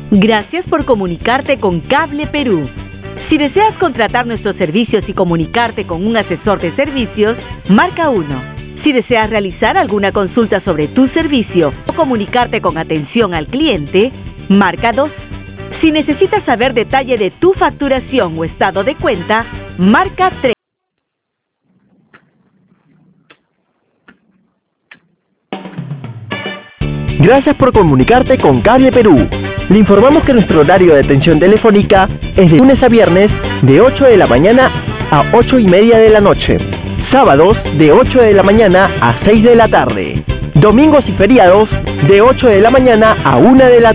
Gracias por comunicarte con Cable Perú. Si deseas contratar nuestros servicios y comunicarte con un asesor de servicios, marca 1. Si deseas realizar alguna consulta sobre tu servicio o comunicarte con atención al cliente, marca 2. Si necesitas saber detalle de tu facturación o estado de cuenta, marca 3. Gracias por comunicarte con Cable Perú. Le informamos que nuestro horario de atención telefónica es de lunes a viernes de 8 de la mañana a 8:30 de la noche. Sábados de 8 de la mañana a 6 de la tarde. Domingos y feriados de 8 de la mañana a 1 de la tarde.